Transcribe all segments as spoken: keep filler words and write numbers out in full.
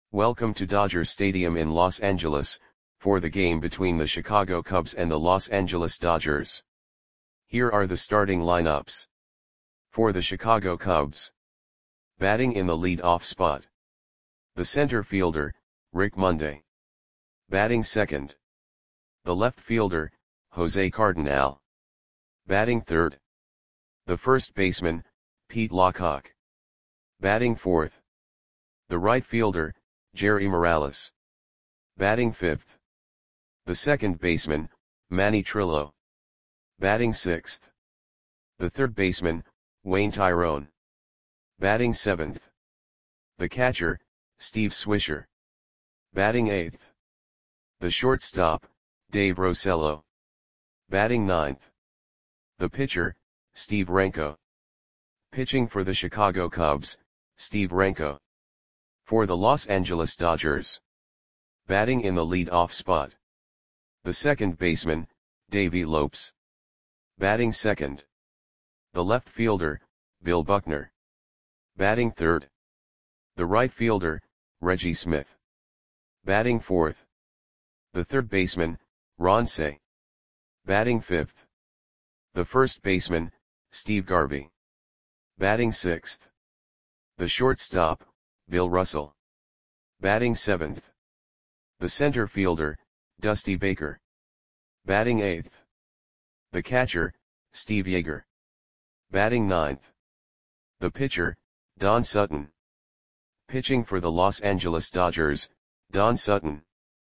Welcome to Dodger Stadium in Los Angeles, for the game between the Chicago Cubs and the Los Angeles Dodgers. Here are the starting lineups. For the Chicago Cubs. Batting in the lead-off spot. The center fielder, Rick Monday. Batting second. The left fielder, Jose Cardenal. Batting third. The first baseman, Pete Lockhart. Batting fourth. The right fielder, Jerry Morales. Batting fifth. The second baseman, Manny Trillo. Batting sixth. The third baseman, Wayne Tyrone. Batting seventh. The catcher, Steve Swisher. Batting eighth. The shortstop, Dave Rosello. Batting ninth. The pitcher, Steve Renko. Pitching for the Chicago Cubs, Steve Renko. For the Los Angeles Dodgers. Batting in the lead-off spot. The second baseman, Davey Lopes. Batting second. The left fielder, Bill Buckner. Batting third. The right fielder, Reggie Smith. Batting fourth. The third baseman, Ron Cey. Batting fifth. The first baseman, Steve Garvey. Batting sixth. The shortstop, Bill Russell. Batting seventh. The center fielder, Dusty Baker. Batting eighth. The catcher, Steve Yeager. Batting ninth. The pitcher, Don Sutton. Pitching for the Los Angeles Dodgers, Don Sutton.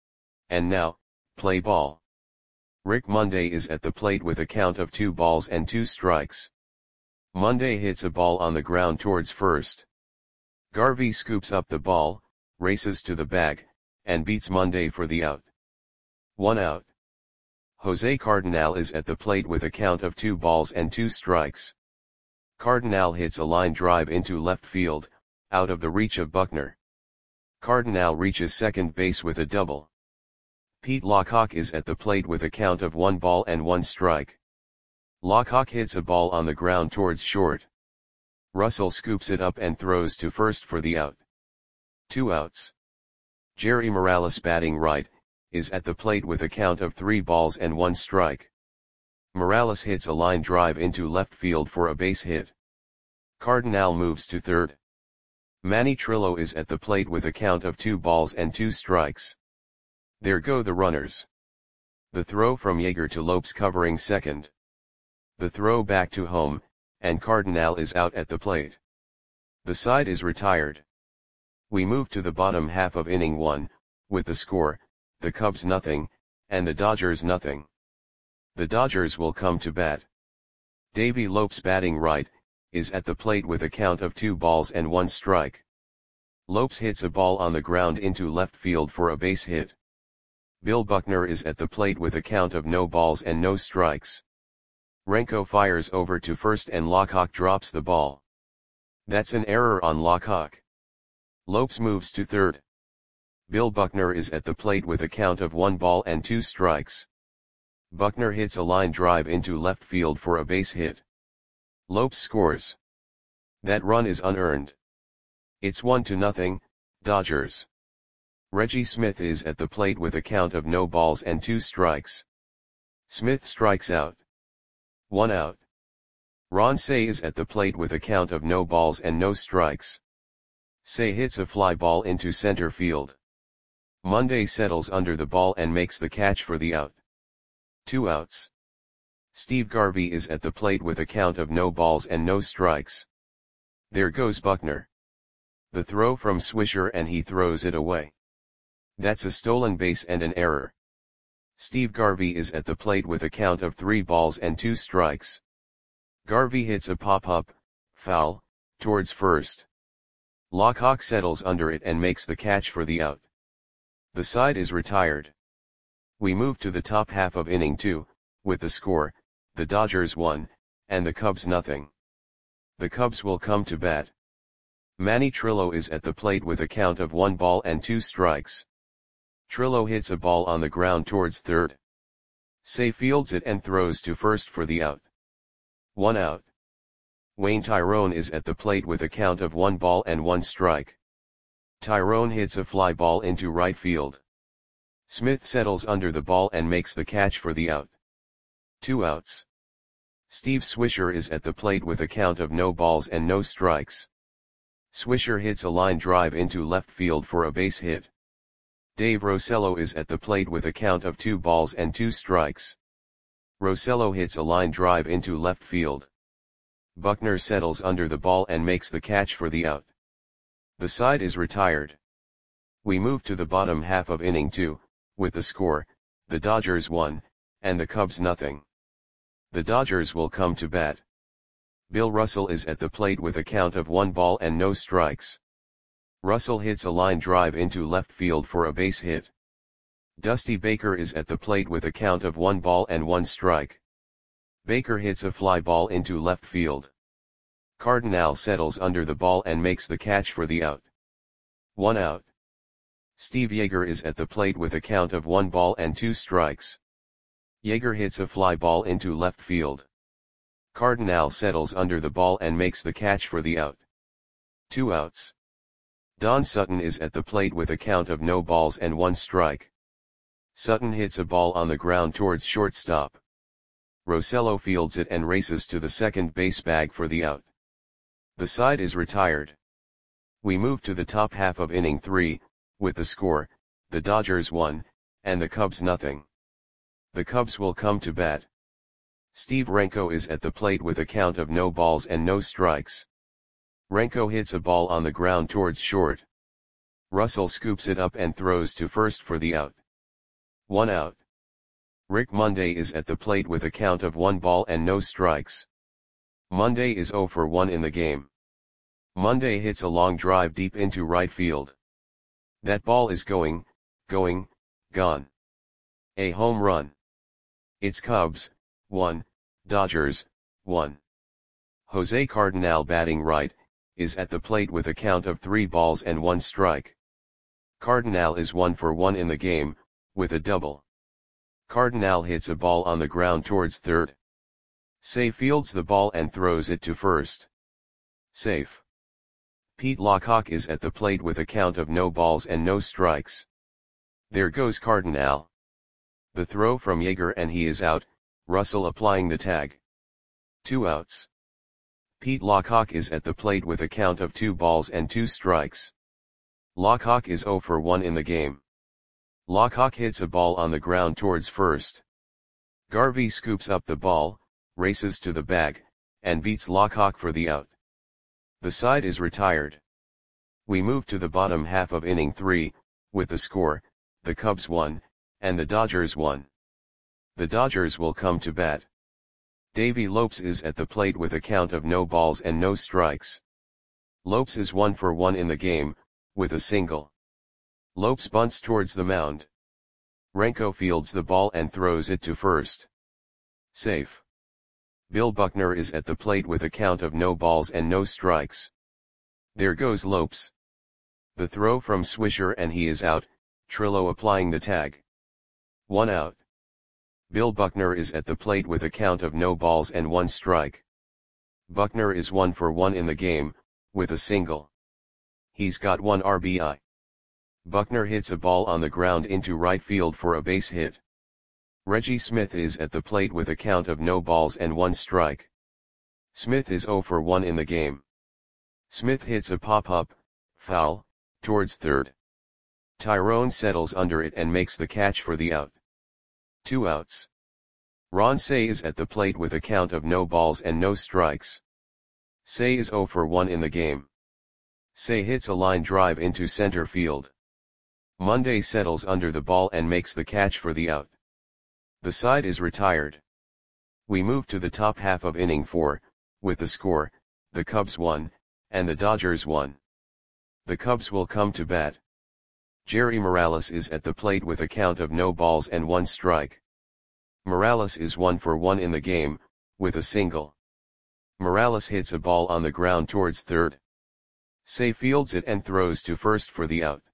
And now, play ball. Rick Monday is at the plate with a count of two balls and two strikes. Monday hits a ball on the ground towards first. Garvey scoops up the ball, races to the bag, and beats Monday for the out. One out. Jose Cardenal is at the plate with a count of two balls and two strikes. Cardenal hits a line drive into left field, out of the reach of Buckner. Cardenal reaches second base with a double. Pete Lockhart is at the plate with a count of one ball and one strike. Lockhart hits a ball on the ground towards short. Russell scoops it up and throws to first for the out. Two outs. Jerry Morales, batting right, is at the plate with a count of three balls and one strike. Morales hits a line drive into left field for a base hit. Cardenal moves to third. Manny Trillo is at the plate with a count of two balls and two strikes. There go the runners. The throw from Yeager to Lopes covering second. The throw back to home, and Cardenal is out at the plate. The side is retired. We move to the bottom half of inning one, with the score, the Cubs nothing, and the Dodgers nothing. The Dodgers will come to bat. Davey Lopes, batting right, is at the plate with a count of two balls and one strike. Lopes hits a ball on the ground into left field for a base hit. Bill Buckner is at the plate with a count of no balls and no strikes. Renko fires over to first and Lockhart drops the ball. That's an error on Lockhart. Lopes moves to third. Bill Buckner is at the plate with a count of one ball and two strikes. Buckner hits a line drive into left field for a base hit. Lopes scores. That run is unearned. It's one to nothing, Dodgers. Reggie Smith is at the plate with a count of no balls and two strikes. Smith strikes out. One out. Ron Cey is at the plate with a count of no balls and no strikes. Cey hits a fly ball into center field. Monday settles under the ball and makes the catch for the out. Two outs. Steve Garvey is at the plate with a count of no balls and no strikes. There goes Buckner. The throw from Swisher and he throws it away. That's a stolen base and an error. Steve Garvey is at the plate with a count of three balls and two strikes. Garvey hits a pop-up, foul, towards first. Lockhart settles under it and makes the catch for the out. The side is retired. We move to the top half of inning two, with the score, the Dodgers one, and the Cubs nothing. The Cubs will come to bat. Manny Trillo is at the plate with a count of one ball and two strikes. Trillo hits a ball on the ground towards third. Cey fields it and throws to first for the out. One out. Wayne Tyrone is at the plate with a count of one ball and one strike. Tyrone hits a fly ball into right field. Smith settles under the ball and makes the catch for the out. Two outs. Steve Swisher is at the plate with a count of no balls and no strikes. Swisher hits a line drive into left field for a base hit. Dave Rosello is at the plate with a count of two balls and two strikes. Rosello hits a line drive into left field. Buckner settles under the ball and makes the catch for the out. The side is retired. We move to the bottom half of inning two, with the score, the Dodgers one, and the Cubs nothing. The Dodgers will come to bat. Bill Russell is at the plate with a count of one ball and no strikes. Russell hits a line drive into left field for a base hit. Dusty Baker is at the plate with a count of one ball and one strike. Baker hits a fly ball into left field. Cardinal settles under the ball and makes the catch for the out. One out. Steve Yeager is at the plate with a count of one ball and two strikes. Yeager hits a fly ball into left field. Cardinal settles under the ball and makes the catch for the out. Two outs. Don Sutton is at the plate with a count of no balls and one strike. Sutton hits a ball on the ground towards shortstop. Rosello fields it and races to the second base bag for the out. The side is retired. We move to the top half of inning three, with the score, the Dodgers one, and the Cubs nothing. The Cubs will come to bat. Steve Renko is at the plate with a count of no balls and no strikes. Renko hits a ball on the ground towards short. Russell scoops it up and throws to first for the out. One out. Rick Monday is at the plate with a count of one ball and no strikes. Monday is zero for one in the game. Monday hits a long drive deep into right field. That ball is going, going, gone. A home run. It's Cubs, one, Dodgers, one. Jose Cardinal batting right, is at the plate with a count of three balls and one strike. Cardinal is one for one in the game, with a double. Cardinal hits a ball on the ground towards third. Say fields the ball and throws it to first. Safe. Pete Lockhawk is at the plate with a count of no balls and no strikes. There goes Cardinal. The throw from Yeager and he is out, Russell applying the tag. Two outs. Pete Lockhawk is at the plate with a count of two balls and two strikes. Lockhawk is zero for one in the game. Lockhawk hits a ball on the ground towards first. Garvey scoops up the ball, races to the bag, and beats Lockhawk for the out. The side is retired. We move to the bottom half of inning three, with the score, the Cubs one, and the Dodgers one. The Dodgers will come to bat. Davey Lopes is at the plate with a count of no balls and no strikes. Lopes is one for one in the game, with a single. Lopes bunts towards the mound. Renko fields the ball and throws it to first. Safe. Bill Buckner is at the plate with a count of no balls and no strikes. There goes Lopes. The throw from Swisher and he is out, Trillo applying the tag. One out. Bill Buckner is at the plate with a count of no balls and one strike. Buckner is one for one in the game, with a single. He's got one R B I. Buckner hits a ball on the ground into right field for a base hit. Reggie Smith is at the plate with a count of no balls and one strike. Smith is zero for one in the game. Smith hits a pop-up, foul, towards third. Tyrone settles under it and makes the catch for the out. Two outs. Ron Cey is at the plate with a count of no balls and no strikes. Cey is zero for one in the game. Cey hits a line drive into center field. Monday settles under the ball and makes the catch for the out. The side is retired. We move to the top half of inning four, with the score, the Cubs one, and the Dodgers one. The Cubs will come to bat. Jerry Morales is at the plate with a count of no balls and one strike. Morales is one for one in the game, with a single. Morales hits a ball on the ground towards third. Cey fields it and throws to first for the out.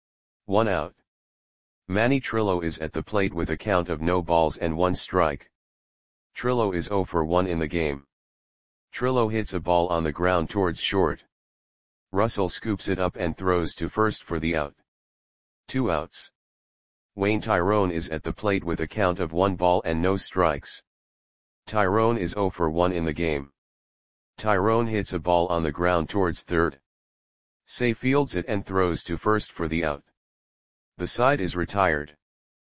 One out. Manny Trillo is at the plate with a count of no balls and one strike. Trillo is zero for one in the game. Trillo hits a ball on the ground towards short. Russell scoops it up and throws to first for the out. Two outs. Wayne Tyrone is at the plate with a count of one ball and no strikes. Tyrone is zero for one in the game. Tyrone hits a ball on the ground towards third. Say fields it and throws to first for the out. The side is retired.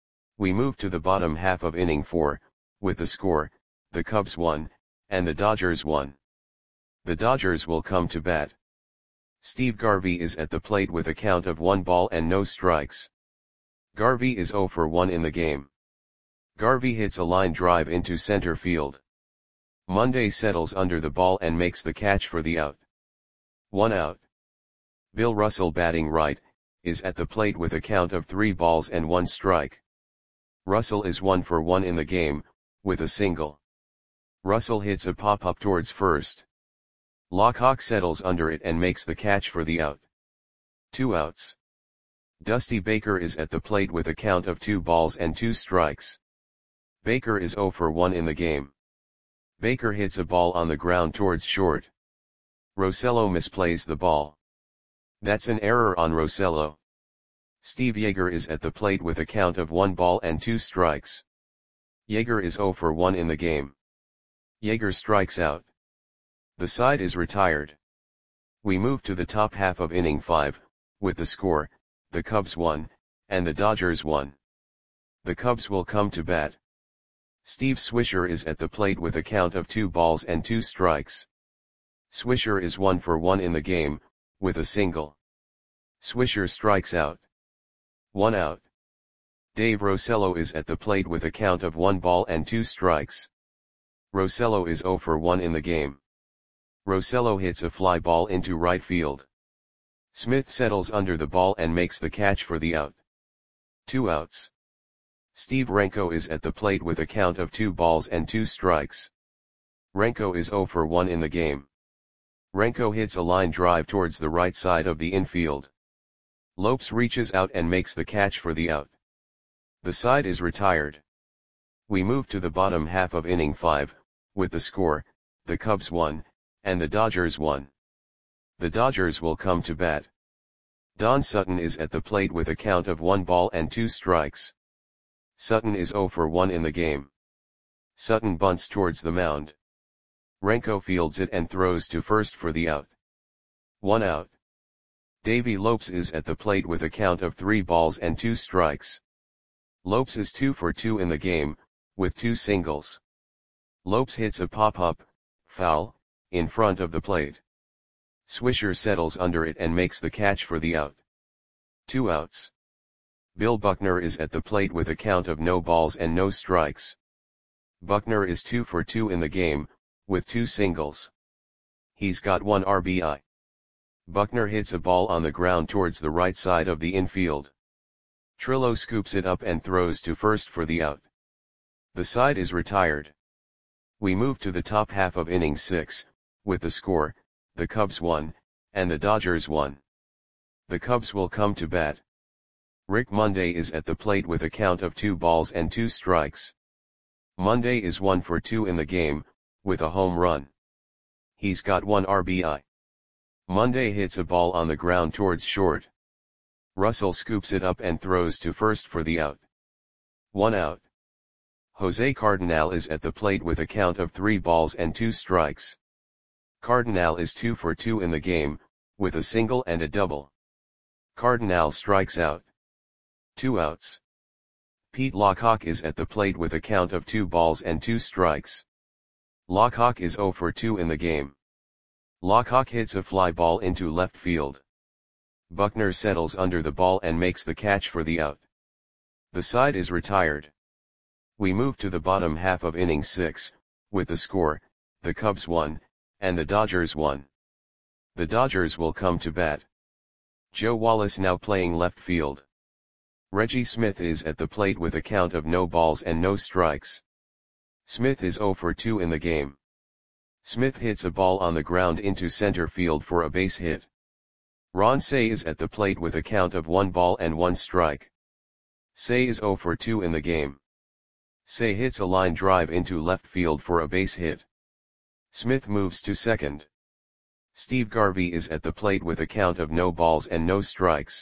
We move to the bottom half of inning four, with the score, the Cubs won, and the Dodgers won. The Dodgers will come to bat. Steve Garvey is at the plate with a count of one ball and no strikes. Garvey is zero for one in the game. Garvey hits a line drive into center field. Monday settles under the ball and makes the catch for the out. One out. Bill Russell, batting right, is at the plate with a count of three balls and one strike. Russell is one for one in the game, with a single. Russell hits a pop-up towards first. Lockhawk settles under it and makes the catch for the out. Two outs. Dusty Baker is at the plate with a count of two balls and two strikes. Baker is zero for one in the game. Baker hits a ball on the ground towards short. Rosello misplays the ball. That's an error on Rosello. Steve Yeager is at the plate with a count of one ball and two strikes. Yeager is zero for one in the game. Yeager strikes out. The side is retired. We move to the top half of inning five, with the score, the Cubs won, and the Dodgers won. The Cubs will come to bat. Steve Swisher is at the plate with a count of two balls and two strikes. Swisher is one for one in the game, with a single. Swisher strikes out. One out. Dave Rosello is at the plate with a count of one ball and two strikes. Rosello is zero for one in the game. Rosello hits a fly ball into right field. Smith settles under the ball and makes the catch for the out. Two outs. Steve Renko is at the plate with a count of two balls and two strikes. Renko is zero for one in the game. Renko hits a line drive towards the right side of the infield. Lopes reaches out and makes the catch for the out. The side is retired. We move to the bottom half of inning five, with the score, the Cubs won, and the Dodgers won. The Dodgers will come to bat. Don Sutton is at the plate with a count of one ball and two strikes. Sutton is zero for one in the game. Sutton bunts towards the mound. Renko fields it and throws to first for the out. One out. Davey Lopes is at the plate with a count of three balls and two strikes. Lopes is two for two in the game, with two singles. Lopes hits a pop-up, foul, in front of the plate. Swisher settles under it and makes the catch for the out. Two outs. Bill Buckner is at the plate with a count of no balls and no strikes. Buckner is two for two in the game, with two singles. He's got one R B I. Buckner hits a ball on the ground towards the right side of the infield. Trillo scoops it up and throws to first for the out. The side is retired. We move to the top half of inning six, with the score, the Cubs won, and the Dodgers won. The Cubs will come to bat. Rick Monday is at the plate with a count of two balls and two strikes. Monday is one for two in the game, with a home run. He's got one R B I. Monday hits a ball on the ground towards short. Russell scoops it up and throws to first for the out. One out. Jose Cardinal is at the plate with a count of three balls and two strikes. Cardinal is two for two in the game, with a single and a double. Cardinal strikes out. Two outs. Pete Lockhawk is at the plate with a count of two balls and two strikes. Lockhawk is zero for two in the game. Lockhawk hits a fly ball into left field. Buckner settles under the ball and makes the catch for the out. The side is retired. We move to the bottom half of inning six, with the score, the Cubs won, and the Dodgers won. The Dodgers will come to bat. Joe Wallace now playing left field. Reggie Smith is at the plate with a count of no balls and no strikes. Smith is zero for two in the game. Smith hits a ball on the ground into center field for a base hit. Ron Cey is at the plate with a count of one ball and one strike. Cey is zero for two in the game. Cey hits a line drive into left field for a base hit. Smith moves to second. Steve Garvey is at the plate with a count of no balls and no strikes.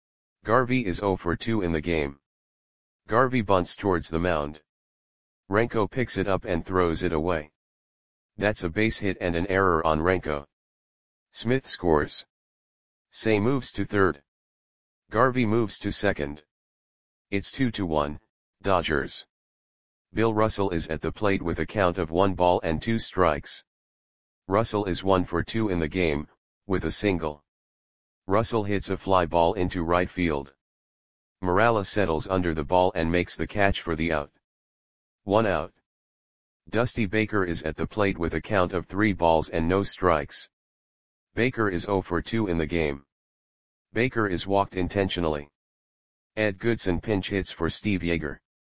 Garvey is zero for two in the game. Garvey bunts towards the mound. Renko picks it up and throws it away. That's a base hit and an error on Renko. Smith scores. Say moves to third. Garvey moves to second. It's two to one, Dodgers. Bill Russell is at the plate with a count of one ball and two strikes. Russell is one for two in the game, with a single. Russell hits a fly ball into right field. Morales settles under the ball and makes the catch for the out. One out. Dusty Baker is at the plate with a count of three balls and no strikes. Baker is zero for two in the game. Baker is walked intentionally. Ed Goodson pinch hits for Steve Yeager.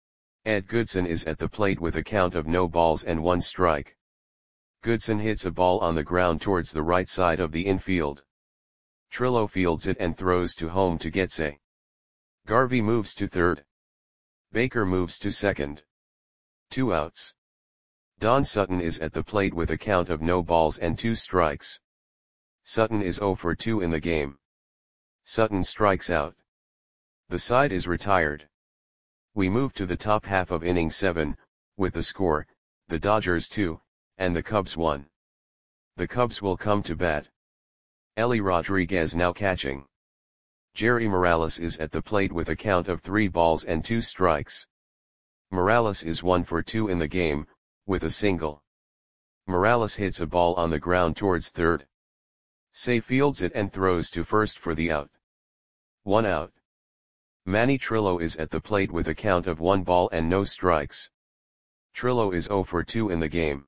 Ed Goodson is at the plate with a count of no balls and one strike. Goodson hits a ball on the ground towards the right side of the infield. Trillo fields it and throws to home to Getsy. Garvey moves to third. Baker moves to second. Two outs. Don Sutton is at the plate with a count of no balls and two strikes. Sutton is zero for two in the game. Sutton strikes out. The side is retired. We move to the top half of inning seven, with the score, the Dodgers two, and the Cubs one. The Cubs will come to bat. Ellie Rodriguez now catching. Jerry Morales is at the plate with a count of three balls and two strikes. Morales is one for two in the game, with a single. Morales hits a ball on the ground towards third. Say fields it and throws to first for the out. One out. Manny Trillo is at the plate with a count of one ball and no strikes. Trillo is zero for two in the game.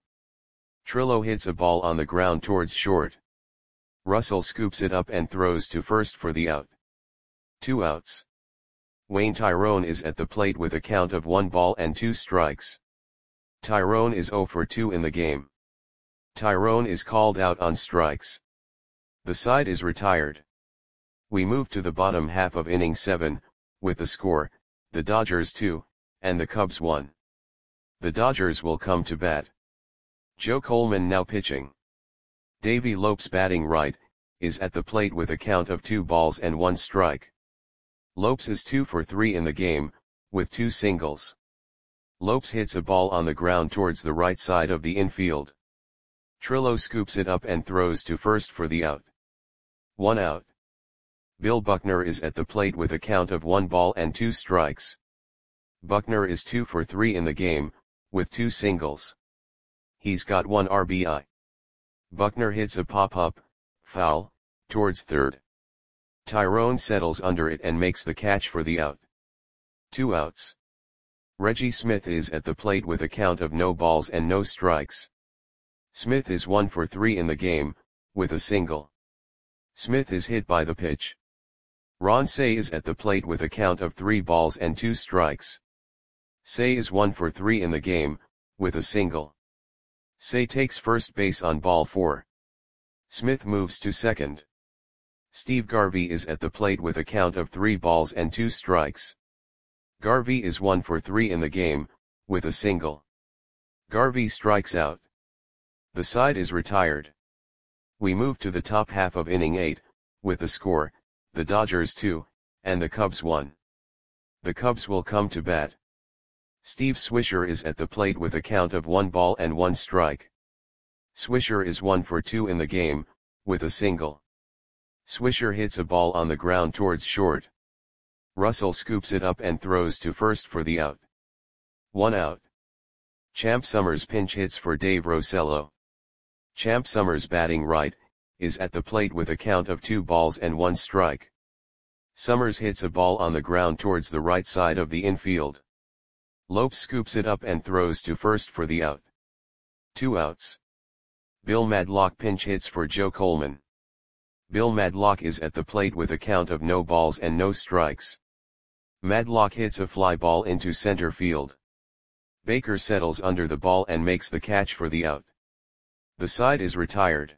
Trillo hits a ball on the ground towards short. Russell scoops it up and throws to first for the out. Two outs. Wayne Tyrone is at the plate with a count of one ball and two strikes. Tyrone is zero for two in the game. Tyrone is called out on strikes. The side is retired. We move to the bottom half of inning seven, with the score, the Dodgers two, and the Cubs one. The Dodgers will come to bat. Joe Coleman now pitching. Davey Lopes batting right, is at the plate with a count of two balls and one strike. Lopes is two for three in the game, with two singles. Lopes hits a ball on the ground towards the right side of the infield. Trillo scoops it up and throws to first for the out. One out. Bill Buckner is at the plate with a count of one ball and two strikes. Buckner is two for three in the game, with two singles. He's got one R B I. Buckner hits a pop-up, foul, towards third. Tyrone settles under it and makes the catch for the out. Two outs. Reggie Smith is at the plate with a count of no balls and no strikes. Smith is one for three in the game, with a single. Smith is hit by the pitch. Ron Cey is at the plate with a count of three balls and two strikes. Cey is one for three in the game, with a single. Cey takes first base on ball four. Smith moves to second. Steve Garvey is at the plate with a count of three balls and two strikes. Garvey is one for three in the game, with a single. Garvey strikes out. The side is retired. We move to the top half of inning eight, with the score, the Dodgers two, and the Cubs one. The Cubs will come to bat. Steve Swisher is at the plate with a count of one ball and one strike. Swisher is one for two in the game, with a single. Swisher hits a ball on the ground towards short. Russell scoops it up and throws to first for the out. One out. Champ Summers pinch hits for Dave Rosello. Champ Summers batting right, is at the plate with a count of two balls and one strike. Summers hits a ball on the ground towards the right side of the infield. Lopes scoops it up and throws to first for the out. Two outs. Bill Madlock pinch hits for Joe Coleman. Bill Madlock is at the plate with a count of no balls and no strikes. Madlock hits a fly ball into center field. Baker settles under the ball and makes the catch for the out. The side is retired.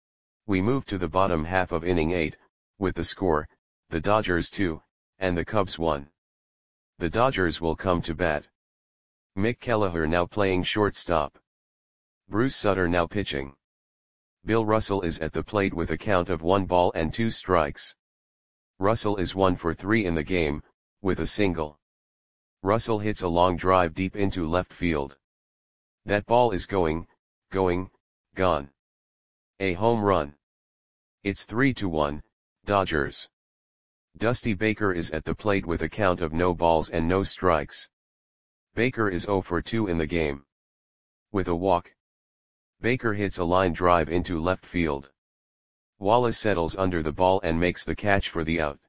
We move to the bottom half of inning eight, with the score, the Dodgers two, and the Cubs one. The Dodgers will come to bat. Mick Kelleher now playing shortstop. Bruce Sutter now pitching. Bill Russell is at the plate with a count of one ball and two strikes. Russell is one for three in the game, with a single. Russell hits a long drive deep into left field. That ball is going, going, gone. A home run. It's three to one, Dodgers. Dusty Baker is at the plate with a count of no balls and no strikes. Baker is zero for two in the game. With a walk. Baker hits a line drive into left field. Wallace settles under the ball and makes the catch for the out.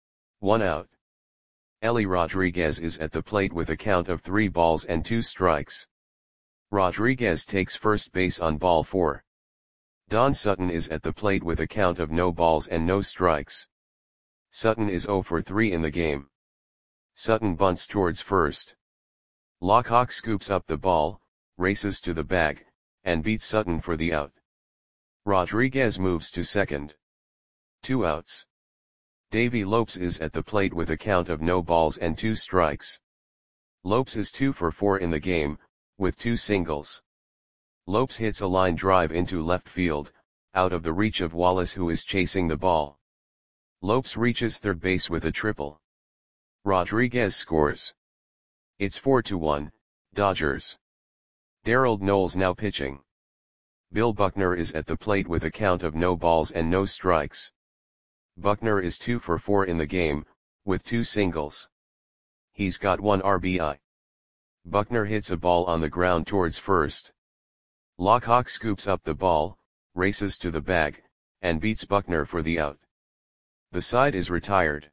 One out. Ellie Rodriguez is at the plate with a count of three balls and two strikes. Rodriguez takes first base on ball four. Don Sutton is at the plate with a count of no balls and no strikes. Sutton is zero for three in the game. Sutton bunts towards first. Lockhawk scoops up the ball, races to the bag, and beats Sutton for the out. Rodriguez moves to second. Two outs. Davey Lopes is at the plate with a count of no balls and two strikes. Lopes is two for four in the game, with two singles. Lopes hits a line drive into left field, out of the reach of Wallace, who is chasing the ball. Lopes reaches third base with a triple. Rodriguez scores. It's four to one, Dodgers. Darrell Knowles now pitching. Bill Buckner is at the plate with a count of no balls and no strikes. Buckner is two for four in the game, with two singles. He's got one R B I. Buckner hits a ball on the ground towards first. Lockhawk scoops up the ball, races to the bag, and beats Buckner for the out. The side is retired.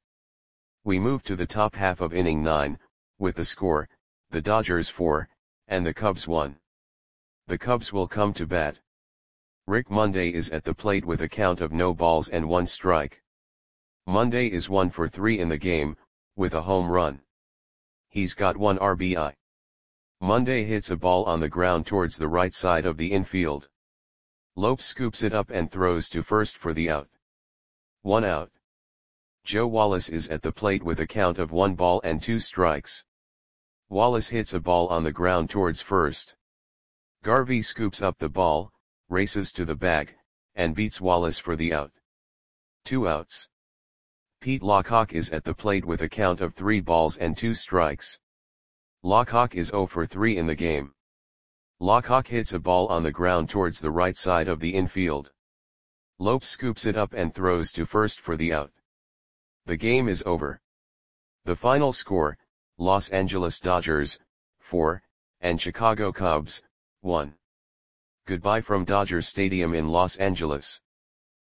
We move to the top half of inning nine, with the score, the Dodgers four, and the Cubs one. The Cubs will come to bat. Rick Monday is at the plate with a count of no balls and one strike. Monday is one for three in the game, with a home run. He's got one R B I. Monday hits a ball on the ground towards the right side of the infield. Lopes scoops it up and throws to first for the out. One out. Joe Wallace is at the plate with a count of one ball and two strikes. Wallace hits a ball on the ground towards first. Garvey scoops up the ball, races to the bag, and beats Wallace for the out. Two outs. Pete Lockhawk is at the plate with a count of three balls and two strikes. Lockhawk is zero for three in the game. Lockhawk hits a ball on the ground towards the right side of the infield. Lopes scoops it up and throws to first for the out. The game is over. The final score, Los Angeles Dodgers, four, and Chicago Cubs, one. Goodbye from Dodger Stadium in Los Angeles.